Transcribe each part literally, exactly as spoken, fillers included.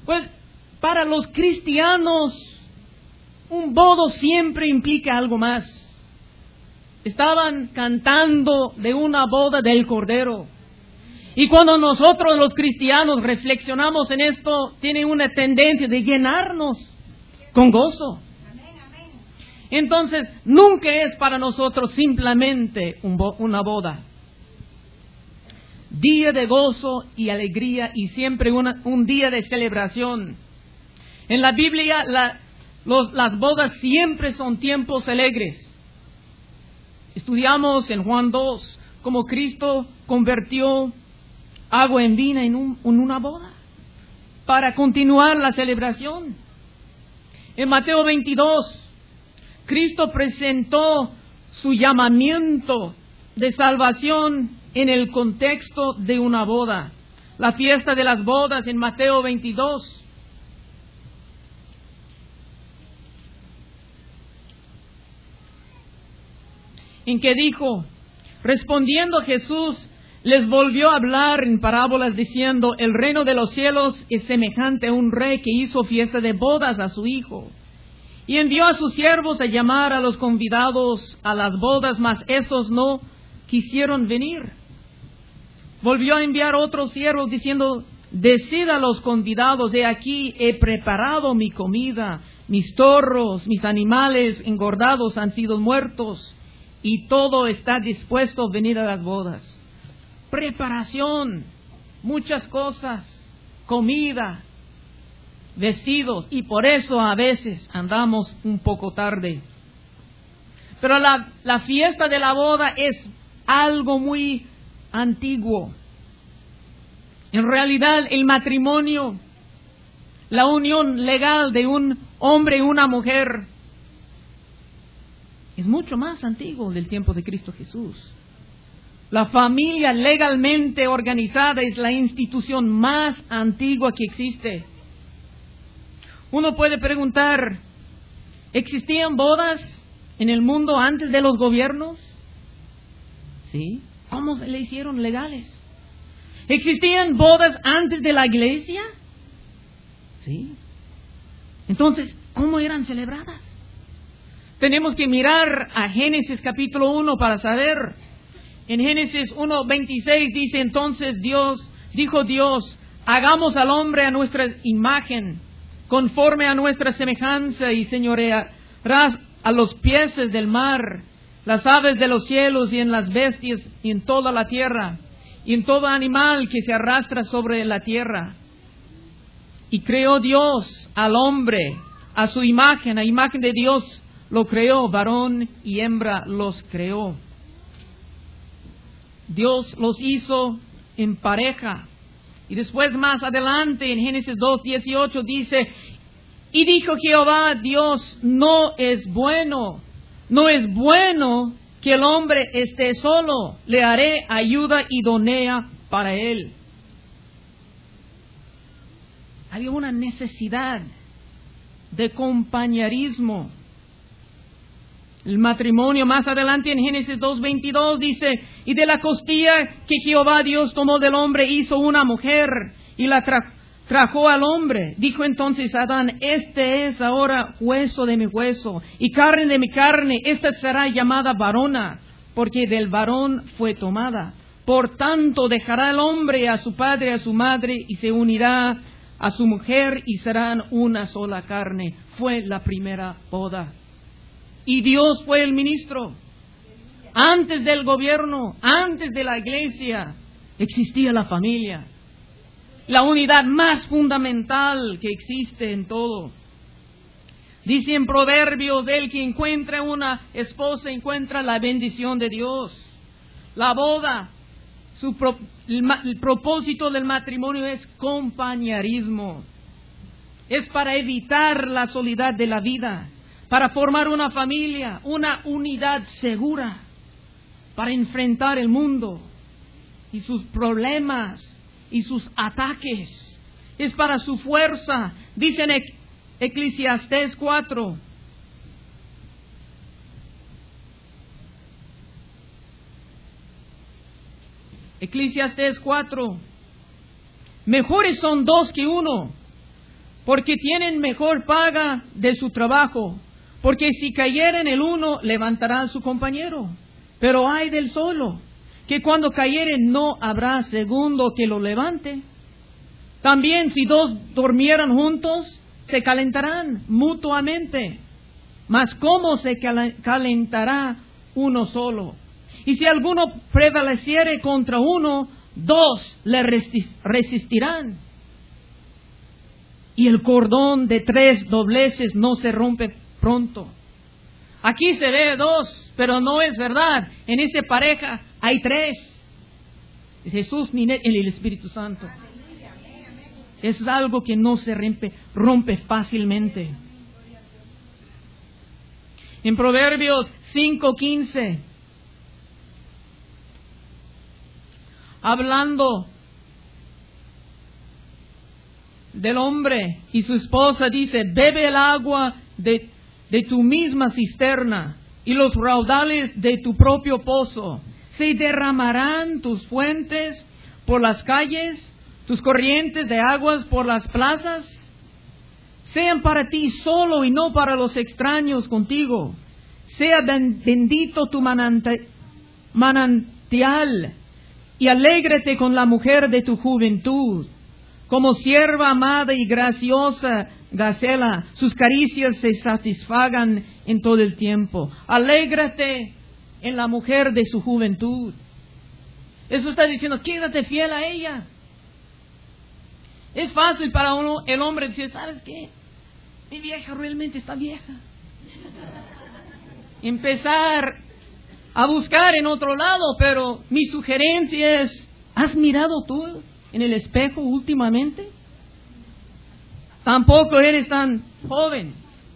Pues para los cristianos, un bodo siempre implica algo más. Estaban cantando de una boda del Cordero. Y cuando nosotros los cristianos reflexionamos en esto, tiene una tendencia de llenarnos con gozo. Entonces, nunca es para nosotros simplemente un bo- una boda. Día de gozo y alegría y siempre una, un día de celebración. En la Biblia, la, los, las bodas siempre son tiempos alegres. Estudiamos en Juan dos cómo Cristo convirtió agua en vino en, un, en una boda para continuar la celebración. En Mateo veintidós, Cristo presentó su llamamiento de salvación en el contexto de una boda. La fiesta de las bodas en Mateo veintidós. En que dijo, respondiendo Jesús, les volvió a hablar en parábolas diciendo, el reino de los cielos es semejante a un rey que hizo fiesta de bodas a su hijo. Y envió a sus siervos a llamar a los convidados a las bodas, mas esos no quisieron venir. Volvió a enviar otros siervos diciendo, decid a los convidados, he aquí, he preparado mi comida, mis torros, mis animales engordados han sido muertos, y todo está dispuesto a venir a las bodas. Preparación, muchas cosas, comida, vestidos, y por eso a veces andamos un poco tarde. Pero la, la fiesta de la boda es algo muy antiguo. En realidad, el matrimonio, la unión legal de un hombre y una mujer, es mucho más antiguo del tiempo de Cristo Jesús. La familia legalmente organizada es la institución más antigua que existe. Uno puede preguntar, ¿existían bodas en el mundo antes de los gobiernos? ¿Sí? ¿Cómo se le hicieron legales? ¿Existían bodas antes de la iglesia? ¿Sí? Entonces, ¿cómo eran celebradas? Tenemos que mirar a Génesis capítulo uno para saber. En Génesis uno veintiséis dice, entonces Dios, dijo Dios, hagamos al hombre a nuestra imagen, conforme a nuestra semejanza, y señorearás a los peces del mar, las aves de los cielos, y en las bestias, y en toda la tierra, y en todo animal que se arrastra sobre la tierra. Y creó Dios al hombre a su imagen, a imagen de Dios lo creó, varón y hembra los creó. Dios los hizo en pareja. Y después más adelante en Génesis dos dieciocho dice, y dijo Jehová Dios, no es bueno, no es bueno que el hombre esté solo, le haré ayuda idónea para él. Había una necesidad de compañerismo. El matrimonio, más adelante en Génesis dos veintidós dice, y de la costilla que Jehová Dios tomó del hombre hizo una mujer y la tra- trajo al hombre. Dijo entonces Adán, este es ahora hueso de mi hueso y carne de mi carne, esta será llamada varona, porque del varón fue tomada. Por tanto dejará el hombre a su padre y a su madre y se unirá a su mujer y serán una sola carne. Fue la primera boda. Y Dios fue el ministro. Antes del gobierno, antes de la iglesia, existía la familia. La unidad más fundamental que existe en todo. Dice en Proverbios, el que encuentra una esposa encuentra la bendición de Dios. La boda, su pro, el, el propósito del matrimonio es compañerismo. Es para evitar la soledad de la vida. Para formar una familia, una unidad segura, para enfrentar el mundo y sus problemas y sus ataques. Es para su fuerza. Dice en Eclesiastés cuatro. Eclesiastés cuatro. Mejores son dos que uno, porque tienen mejor paga de su trabajo, porque si cayeren el uno, levantará a su compañero. Pero ay del solo, que cuando cayere no habrá segundo que lo levante. También si dos durmieran juntos, se calentarán mutuamente. Mas ¿cómo se calentará uno solo? Y si alguno prevaleciere contra uno, dos le resistirán. Y el cordón de tres dobleces no se rompe pronto. Aquí se ve dos, pero no es verdad. En esa pareja hay tres. Es Jesús y el Espíritu Santo. Es algo que no se rompe, rompe fácilmente. En Proverbios cinco quince, hablando del hombre y su esposa, dice: bebe el agua de, de tu misma cisterna y los raudales de tu propio pozo. Se derramarán tus fuentes por las calles, tus corrientes de aguas por las plazas. Sean para ti solo y no para los extraños contigo. Sea bendito tu manantial y alégrate con la mujer de tu juventud. Como sierva amada y graciosa gacela, sus caricias se satisfagan en todo el tiempo. Alégrate en la mujer de su juventud. Eso está diciendo, quédate fiel a ella. Es fácil para uno, el hombre, decir, ¿sabes qué? Mi vieja realmente está vieja. Empezar a buscar en otro lado, pero mi sugerencia es, ¿has mirado tú en el espejo últimamente? Tampoco eres tan joven.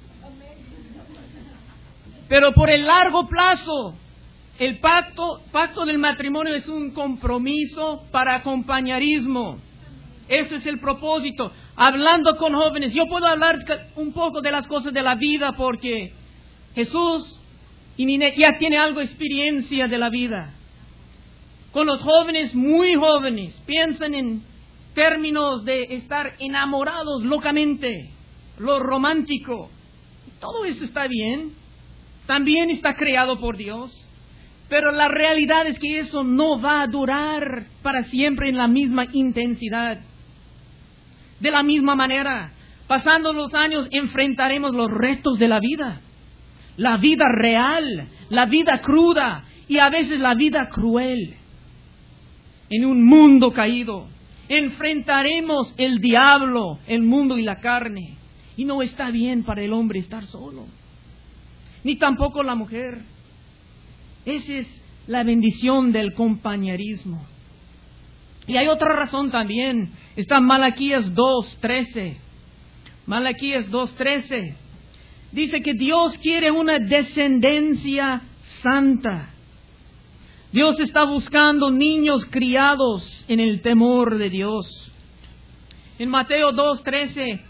Pero por el largo plazo, el pacto, pacto del matrimonio es un compromiso para compañerismo. Ese es el propósito. Hablando con jóvenes, yo puedo hablar un poco de las cosas de la vida porque Jesús ya tiene algo de experiencia de la vida. Con los jóvenes, muy jóvenes, piensan en términos de estar enamorados locamente, lo romántico. Todo eso está bien, también está creado por Dios, pero la realidad es que eso no va a durar para siempre en la misma intensidad. De la misma manera, pasando los años, enfrentaremos los retos de la vida. La vida real, la vida cruda y a veces la vida cruel. En un mundo caído, enfrentaremos el diablo, el mundo y la carne. Y no está bien para el hombre estar solo, ni tampoco la mujer. Esa es la bendición del compañerismo. Y hay otra razón también. Está Malaquías dos trece. Malaquías dos trece. Dice que Dios quiere una descendencia santa. Dios está buscando niños criados en el temor de Dios. En Mateo dos trece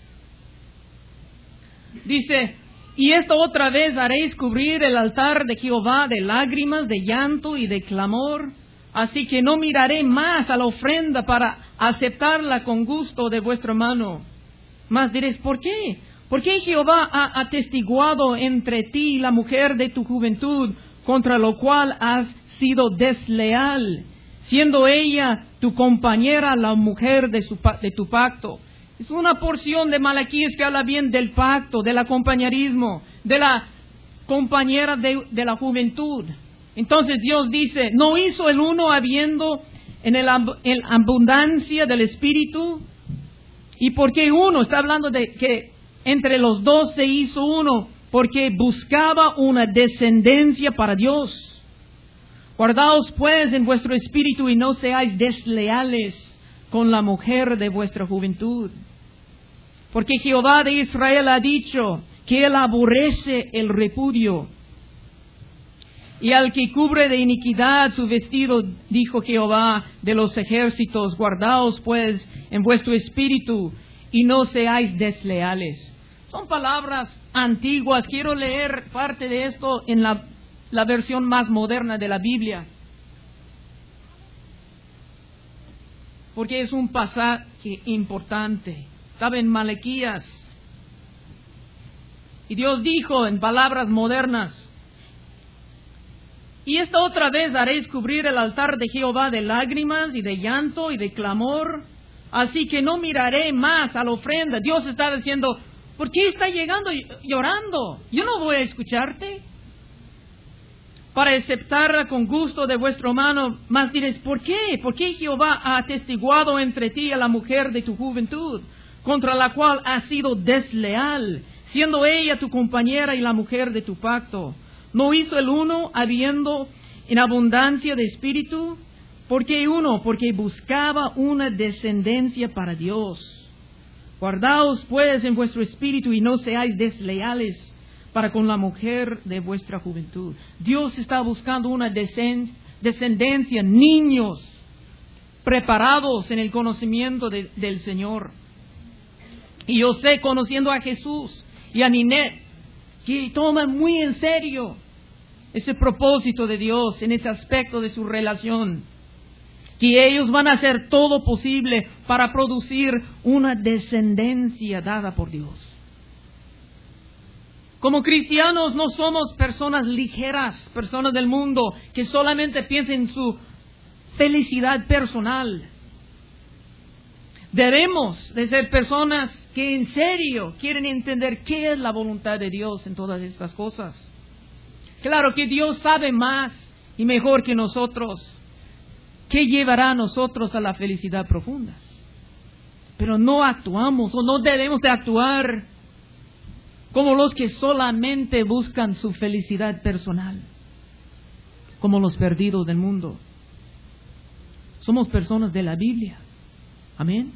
dice: y esto otra vez haréis cubrir el altar de Jehová de lágrimas, de llanto y de clamor. Así que no miraré más a la ofrenda para aceptarla con gusto de vuestra mano. Mas diréis, ¿por qué? ¿Por qué Jehová ha atestiguado entre ti y la mujer de tu juventud, contra lo cual has sido desleal, siendo ella tu compañera, la mujer de, su, de tu pacto? Es una porción de Malaquías que habla bien del pacto, del compañerismo, de la compañera de, de la juventud. Entonces Dios dice, ¿no hizo el uno habiendo en el, en abundancia del Espíritu? ¿Y por qué uno? Está hablando de que entre los dos se hizo uno, porque buscaba una descendencia para Dios. Guardaos pues en vuestro espíritu y no seáis desleales con la mujer de vuestra juventud. Porque Jehová de Israel ha dicho que Él aborrece el repudio. Y al que cubre de iniquidad su vestido, dijo Jehová de los ejércitos, guardaos pues en vuestro espíritu y no seáis desleales. Son palabras antiguas. Quiero leer parte de esto en la, la versión más moderna de la Biblia, porque es un pasaje importante. Estaba en Malaquías. Y Dios dijo en palabras modernas: y esta otra vez haréis cubrir el altar de Jehová de lágrimas y de llanto y de clamor, así que no miraré más a la ofrenda. Dios está diciendo: ¿por qué está llegando llorando? Yo no voy a escucharte. Para aceptarla con gusto de vuestro mano, mas diréis: ¿por qué? ¿Por qué Jehová ha atestiguado entre ti a la mujer de tu juventud, contra la cual has sido desleal, siendo ella tu compañera y la mujer de tu pacto? ¿No hizo el uno habiendo en abundancia de espíritu? ¿Por qué uno? Porque buscaba una descendencia para Dios. Guardaos pues en vuestro espíritu y no seáis desleales para con la mujer de vuestra juventud. Dios está buscando una descendencia, niños preparados en el conocimiento de, del Señor. Y yo sé, conociendo a Jesús y a Ninette, que toman muy en serio ese propósito de Dios en ese aspecto de su relación, que ellos van a hacer todo posible para producir una descendencia dada por Dios. Como cristianos no somos personas ligeras, personas del mundo que solamente piensan en su felicidad personal. Debemos de ser personas que en serio quieren entender qué es la voluntad de Dios en todas estas cosas. Claro que Dios sabe más y mejor que nosotros qué llevará a nosotros a la felicidad profunda. Pero no actuamos o no debemos de actuar como los que solamente buscan su felicidad personal, como los perdidos del mundo. Somos personas de la Biblia. Amén.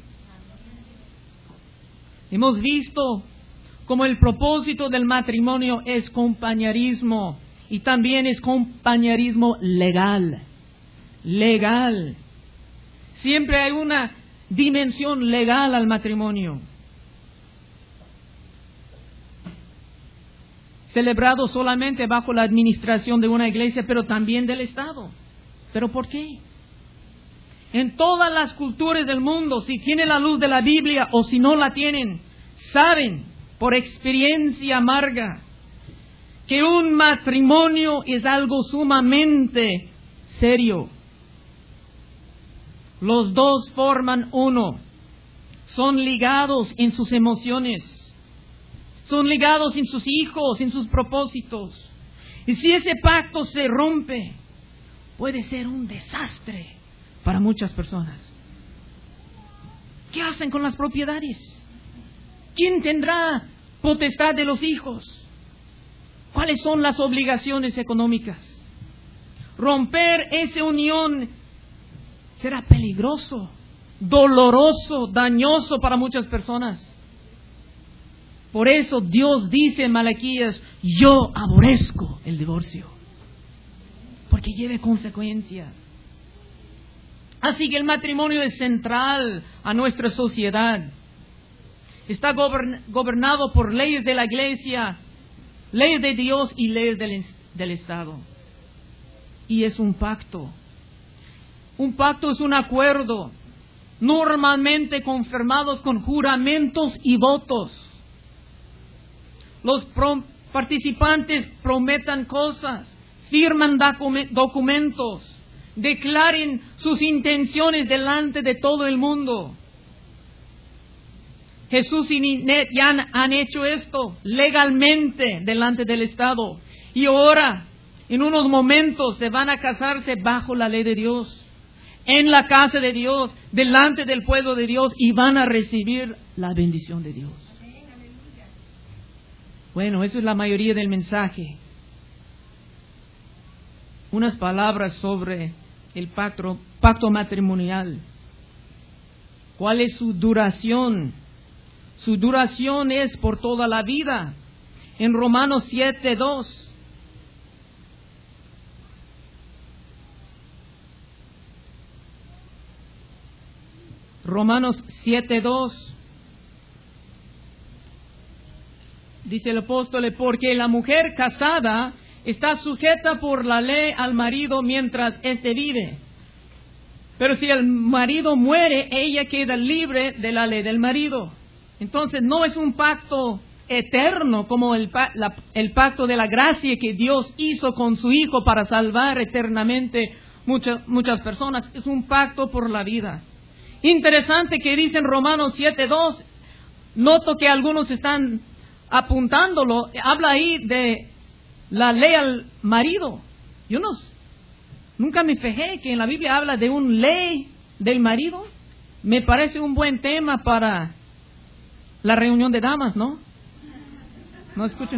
Hemos visto como el propósito del matrimonio es compañerismo y también es compañerismo legal. Legal. Siempre hay una dimensión legal al matrimonio. Celebrado solamente bajo la administración de una iglesia, pero también del Estado. ¿Pero por qué? En todas las culturas del mundo, si tienen la luz de la Biblia o si no la tienen, saben por experiencia amarga que un matrimonio es algo sumamente serio. Los dos forman uno, son ligados en sus emociones, son ligados en sus hijos, en sus propósitos. Y si ese pacto se rompe, puede ser un desastre para muchas personas. ¿Qué hacen con las propiedades? ¿Quién tendrá potestad de los hijos? ¿Cuáles son las obligaciones económicas? Romper esa unión será peligroso, doloroso, dañoso para muchas personas. Por eso Dios dice en Malaquías: yo aborrezco el divorcio, porque lleve consecuencias. Así que el matrimonio es central a nuestra sociedad. Está gobern- gobernado por leyes de la iglesia, leyes de Dios y leyes del, del Estado. Y es un pacto. Un pacto es un acuerdo, normalmente confirmados con juramentos y votos. Los pro- participantes prometan cosas, firman docu- documentos, declaren sus intenciones delante de todo el mundo. Jesús y Ninette ya han, han hecho esto legalmente delante del Estado. Y ahora, en unos momentos, se van a casarse bajo la ley de Dios, en la casa de Dios, delante del pueblo de Dios, y van a recibir la bendición de Dios. Bueno, eso es la mayoría del mensaje. Unas palabras sobre el pacto, pacto matrimonial. ¿Cuál es su duración? Su duración es por toda la vida. En Romanos siete dos. Romanos siete dos. Dice el apóstol: porque la mujer casada está sujeta por la ley al marido mientras éste vive. Pero si el marido muere, ella queda libre de la ley del marido. Entonces no es un pacto eterno como el, la, el pacto de la gracia que Dios hizo con su Hijo para salvar eternamente muchas, muchas personas. Es un pacto por la vida. Interesante que dice en Romanos siete dos, noto que algunos están apuntándolo, habla ahí de la ley al marido. Yo no, nunca me fijé que en la Biblia habla de una ley del marido. Me parece un buen tema para la reunión de damas, ¿no? ¿No escuchan?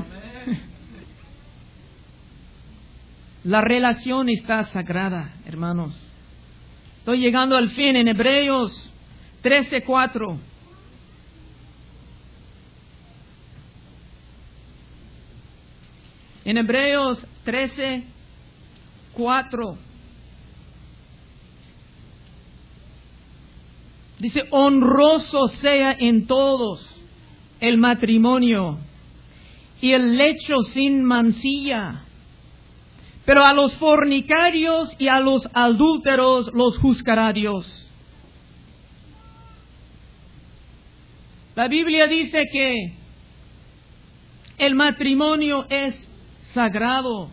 La relación está sagrada, hermanos. Estoy llegando al fin en Hebreos trece cuatro. En Hebreos trece cuatro. Dice, honroso sea en todos el matrimonio y el lecho sin mancilla, pero a los fornicarios y a los adúlteros los juzgará Dios. La Biblia dice que el matrimonio es sagrado.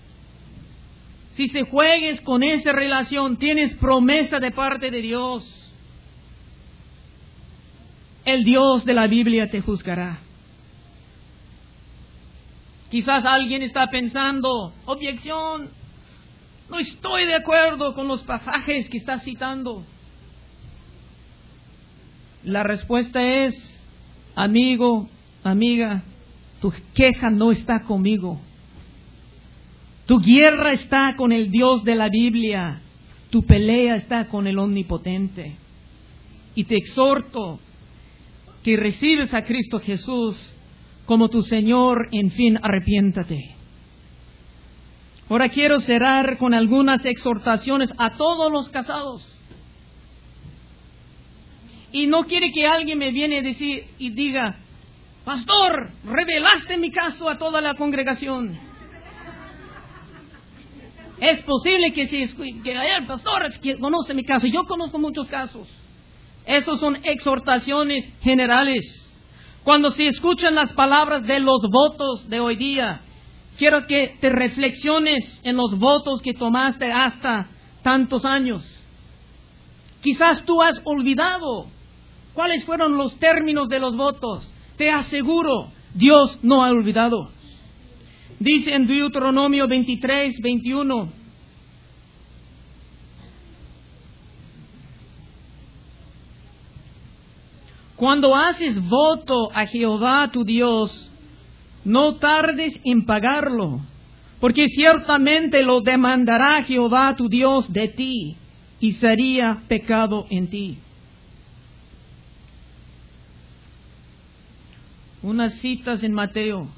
Si se juegues con esa relación, tienes promesa de parte de Dios. El Dios de la Biblia te juzgará. Quizás alguien está pensando, objeción, no estoy de acuerdo con los pasajes que está citando. La respuesta es, amigo, amiga, tu queja no está conmigo. Tu guerra está con el Dios de la Biblia. Tu pelea está con el Omnipotente. Y te exhorto que recibes a Cristo Jesús como tu Señor, en fin, arrepiéntate. Ahora quiero cerrar con algunas exhortaciones a todos los casados. Y no quiere que alguien me viene a decir y diga, pastor, revelaste mi caso a toda la congregación. Es posible que si que el pastor que conoce mi caso, yo conozco muchos casos. Esos son exhortaciones generales. Cuando se escuchan las palabras de los votos de hoy día, quiero que te reflexiones en los votos que tomaste hasta tantos años. Quizás tú has olvidado cuáles fueron los términos de los votos. Te aseguro, Dios no ha olvidado. Dice en Deuteronomio veintitrés, veintiuno. Cuando haces voto a Jehová tu Dios, no tardes en pagarlo, porque ciertamente lo demandará Jehová tu Dios de ti, y sería pecado en ti. Unas citas en Mateo.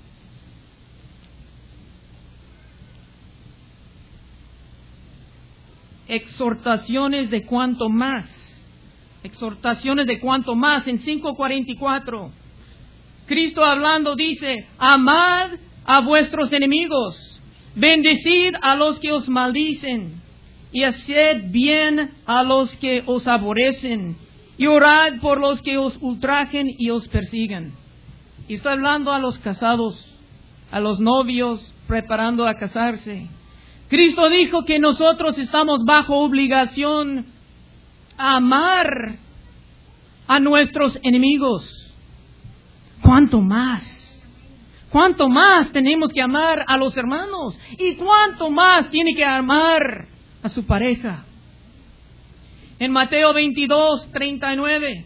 Exhortaciones de cuanto más. Exhortaciones de cuanto más en cinco cuarenta y cuatro. Cristo hablando dice, amad a vuestros enemigos, bendecid a los que os maldicen, y haced bien a los que os aborrecen, y orad por los que os ultrajen y os persigan. Y está hablando a los casados, a los novios preparando a casarse. Cristo dijo que nosotros estamos bajo obligación a amar a nuestros enemigos. ¿Cuánto más? ¿Cuánto más tenemos que amar a los hermanos? ¿Y cuánto más tiene que amar a su pareja? En Mateo veintidós, treinta y nueve.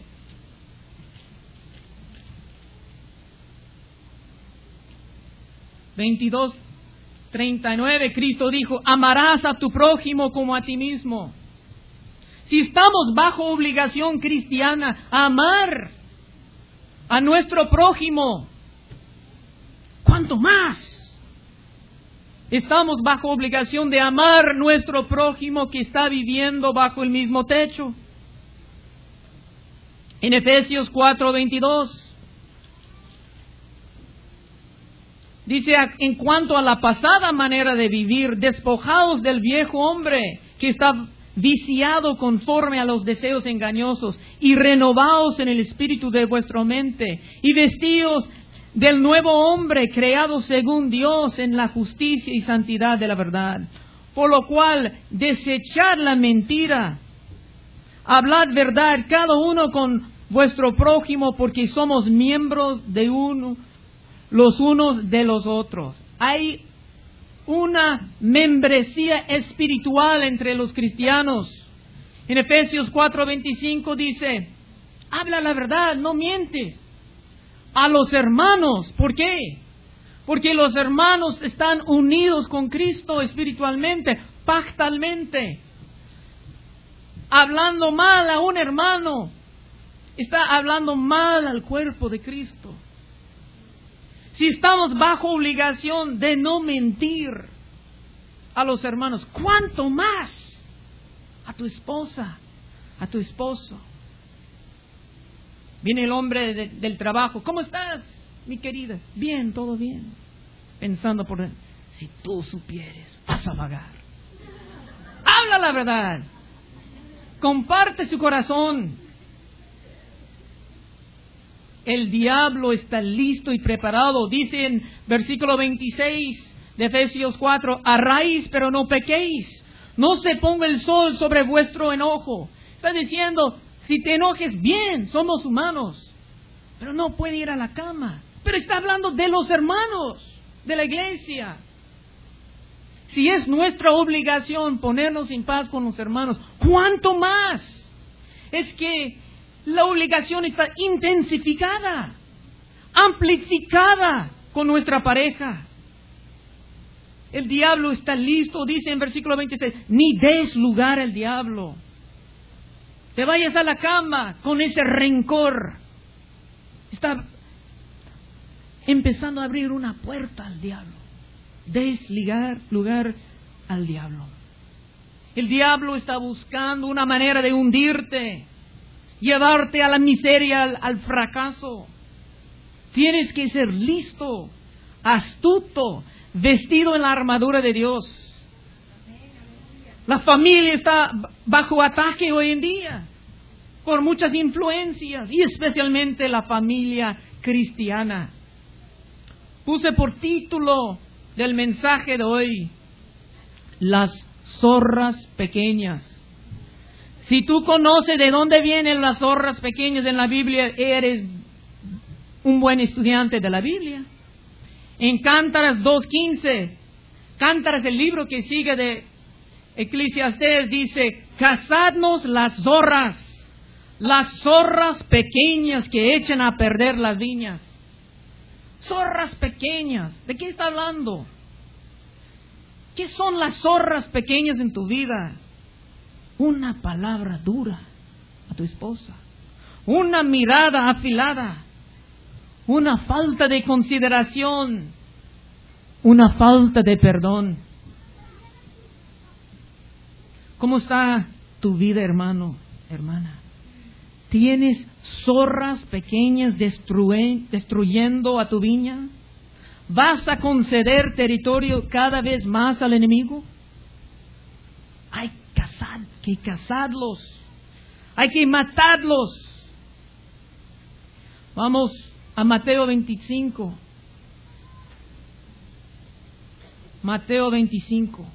veintidós, treinta y nueve, Cristo dijo, amarás a tu prójimo como a ti mismo. Si estamos bajo obligación cristiana a amar a nuestro prójimo, ¿cuánto más? Estamos bajo obligación de amar a nuestro prójimo que está viviendo bajo el mismo techo. En Efesios cuatro veintidós dice, en cuanto a la pasada manera de vivir, despojaos del viejo hombre que está viciado conforme a los deseos engañosos, y renovaos en el espíritu de vuestra mente, y vestidos del nuevo hombre, creado según Dios en la justicia y santidad de la verdad. Por lo cual, desechad la mentira, hablad verdad cada uno con vuestro prójimo, porque somos miembros de uno, los unos de los otros. Hay una membresía espiritual entre los cristianos. En Efesios cuatro veinticinco dice, habla la verdad, no mientes. A los hermanos, ¿por qué? Porque los hermanos están unidos con Cristo espiritualmente, pactalmente. Hablando mal a un hermano, está hablando mal al cuerpo de Cristo. Si estamos bajo obligación de no mentir a los hermanos, ¿cuánto más a tu esposa, a tu esposo? Viene el hombre de, del trabajo. ¿Cómo estás, mi querida? Bien, todo bien. Pensando por dentro, si tú supieres, vas a vagar. Habla la verdad. Comparte su corazón. El diablo está listo y preparado. Dice en versículo veintiséis de Efesios cuatro, arráis, pero no pequéis. No se ponga el sol sobre vuestro enojo. Está diciendo, si te enojes, bien, somos humanos. Pero no puede ir a la cama. Pero está hablando de los hermanos, de la iglesia. Si es nuestra obligación ponernos en paz con los hermanos, ¿cuánto más? Es que la obligación está intensificada, amplificada con nuestra pareja. El diablo está listo, dice en versículo veintiséis, ni des lugar al diablo. Te vayas a la cama con ese rencor. Está empezando a abrir una puerta al diablo. Des lugar, lugar al diablo. El diablo está buscando una manera de hundirte, llevarte a la miseria, al, al fracaso. Tienes que ser listo, astuto, vestido en la armadura de Dios. La familia está bajo ataque hoy en día por muchas influencias, y especialmente la familia cristiana. Puse por título del mensaje de hoy, las zorras pequeñas. Si tú conoces de dónde vienen las zorras pequeñas en la Biblia, eres un buen estudiante de la Biblia. En Cántaras dos quince, Cántaras, el libro que sigue de Eclesiastés, dice, cazadnos las zorras, las zorras pequeñas que echan a perder las viñas. Zorras pequeñas, ¿de qué está hablando? ¿Qué son las zorras pequeñas en tu vida? Una palabra dura a tu esposa, una mirada afilada, una falta de consideración, una falta de perdón. ¿Cómo está tu vida, hermano, hermana? ¿Tienes zorras pequeñas destruen, destruyendo a tu viña? ¿Vas a conceder territorio cada vez más al enemigo? Hay cazar, que cazarlos. Hay que matarlos. Vamos a Mateo veinticinco. Mateo veinticinco.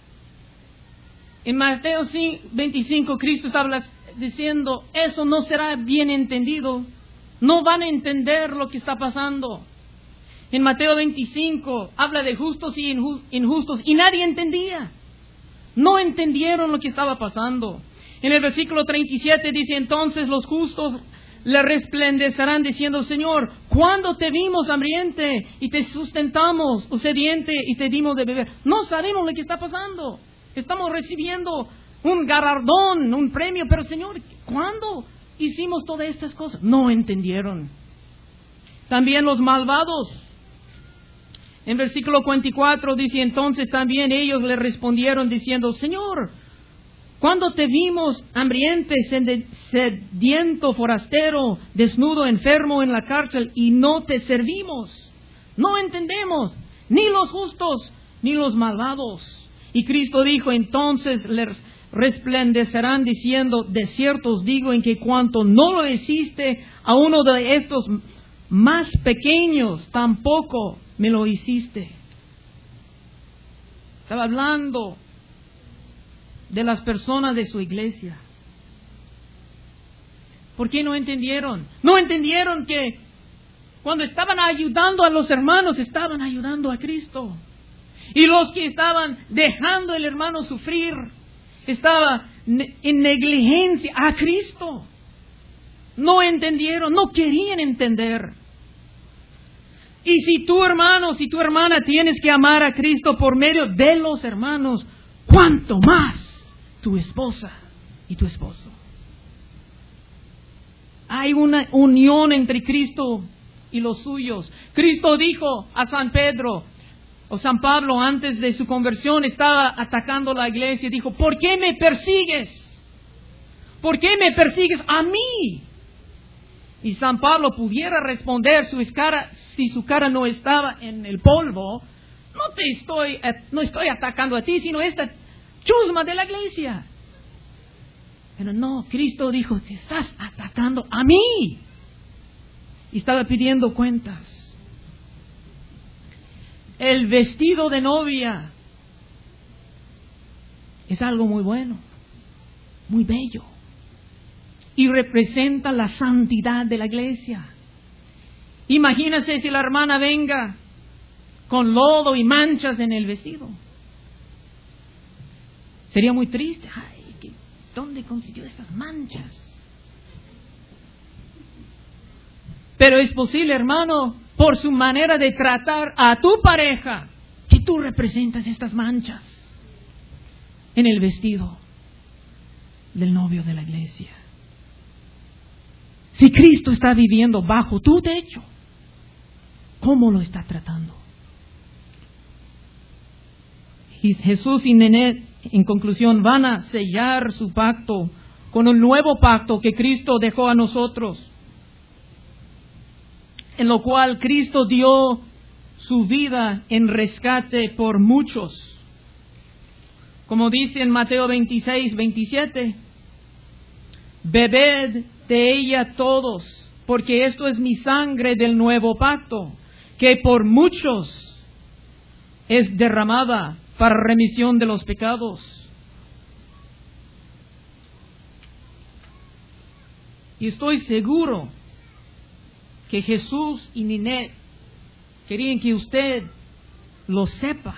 En Mateo veinticinco, Cristo está diciendo, eso no será bien entendido. No van a entender lo que está pasando. En Mateo veinticinco habla de justos y injustos, y nadie entendía. No entendieron lo que estaba pasando. En el versículo treinta y siete dice, entonces los justos le resplandecerán diciendo, Señor, ¿cuándo te vimos hambriente y te sustentamos, o sediente y te dimos de beber? No sabemos lo que está pasando. Estamos recibiendo un galardón, un premio, pero Señor, ¿cuándo hicimos todas estas cosas? No entendieron. También los malvados. En versículo cuarenta y cuatro dice, entonces también ellos le respondieron diciendo, Señor, ¿cuándo te vimos hambriente, sediento, forastero, desnudo, enfermo en la cárcel y no te servimos? No entendemos, ni los justos, ni los malvados. Y Cristo dijo, entonces les resplandecerán diciendo, de cierto os digo en que cuanto no lo hiciste a uno de estos más pequeños, tampoco me lo hiciste. Estaba hablando de las personas de su iglesia. ¿Por qué no entendieron? No entendieron que cuando estaban ayudando a los hermanos, estaban ayudando a Cristo. Y los que estaban dejando al hermano sufrir, estaba en negligencia a Cristo. No entendieron, no querían entender. Y si tu hermano, si tu hermana tienes que amar a Cristo por medio de los hermanos, ¿cuánto más tu esposa y tu esposo? Hay una unión entre Cristo y los suyos. Cristo dijo a San Pedro, o San Pablo, antes de su conversión, estaba atacando la iglesia y dijo, ¿por qué me persigues? ¿Por qué me persigues a mí? Y San Pablo pudiera responder, su cara, si su cara no estaba en el polvo, no te estoy, no estoy atacando a ti, sino esta chusma de la iglesia. Pero no, Cristo dijo, te estás atacando a mí. Y estaba pidiendo cuentas. El vestido de novia es algo muy bueno, muy bello. Y representa la santidad de la iglesia. Imagínese si la hermana venga con lodo y manchas en el vestido. Sería muy triste. Ay, ¿qué, ¿dónde consiguió estas manchas? Pero es posible, hermano, por su manera de tratar a tu pareja, que tú representas estas manchas en el vestido del novio de la iglesia. Si Cristo está viviendo bajo tu techo, ¿cómo lo está tratando? Y Jesús y Nené, en conclusión, van a sellar su pacto con un nuevo pacto que Cristo dejó a nosotros, en lo cual Cristo dio su vida en rescate por muchos. Como dice en Mateo veintiséis, veintisiete, bebed de ella todos, porque esto es mi sangre del nuevo pacto, que por muchos es derramada para remisión de los pecados. Y estoy seguro que Jesús y Ninet querían que usted lo sepa,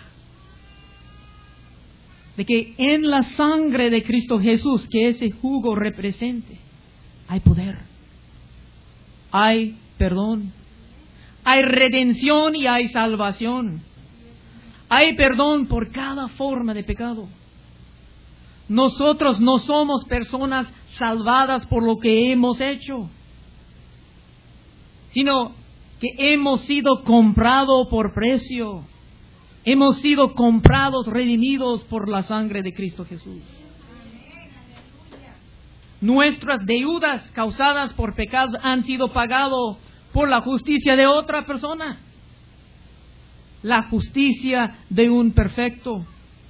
de que en la sangre de Cristo Jesús, que ese jugo represente, hay poder, hay perdón, hay redención y hay salvación. Hay perdón por cada forma de pecado. Nosotros no somos personas salvadas por lo que hemos hecho, sino que hemos sido comprados por precio. Hemos sido comprados, redimidos por la sangre de Cristo Jesús. Nuestras deudas causadas por pecados han sido pagadas por la justicia de otra persona. La justicia de un perfecto.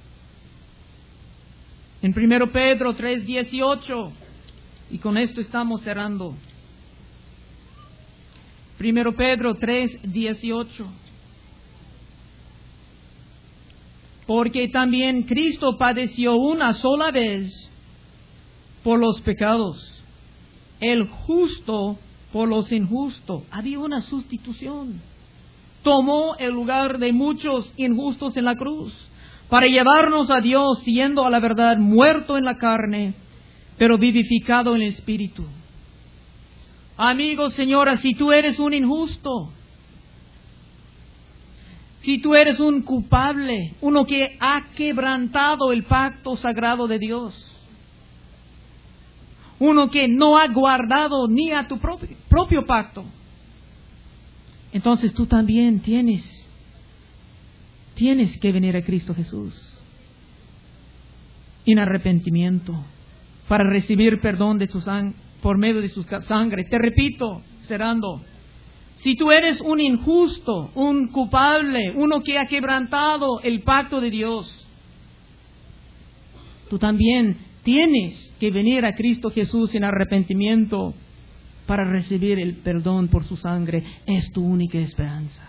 En primero Pedro tres dieciocho, y con esto estamos cerrando. primero Pedro tres dieciocho. Porque también Cristo padeció una sola vez por los pecados, el justo por los injustos. Había una sustitución. Tomó el lugar de muchos injustos en la cruz para llevarnos a Dios, siendo a la verdad muerto en la carne, pero vivificado en el espíritu. Amigos, señoras, si tú eres un injusto, si tú eres un culpable, uno que ha quebrantado el pacto sagrado de Dios, uno que no ha guardado ni a tu propio, propio pacto, entonces tú también tienes, tienes que venir a Cristo Jesús en arrepentimiento para recibir perdón de su sang- por medio de su sangre. Te repito, cerrando, si tú eres un injusto, un culpable, uno que ha quebrantado el pacto de Dios, tú también tienes que venir a Cristo Jesús en arrepentimiento para recibir el perdón por su sangre. Es tu única esperanza.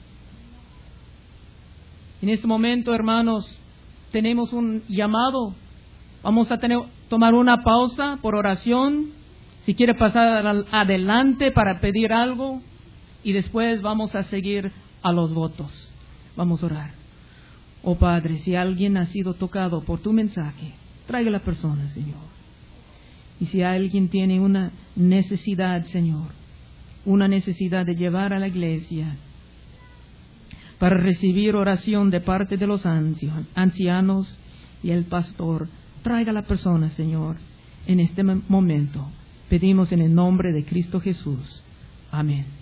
En este momento, hermanos, tenemos un llamado. Vamos a tener, tomar una pausa por oración. Si quiere pasar adelante para pedir algo. Y después vamos a seguir a los votos. Vamos a orar. Oh Padre, si alguien ha sido tocado por tu mensaje, traiga a la persona, Señor. Y si alguien tiene una necesidad, Señor, una necesidad de llevar a la iglesia para recibir oración de parte de los ancianos y el pastor, traiga a la persona, Señor, en este momento. Pedimos en el nombre de Cristo Jesús. Amén.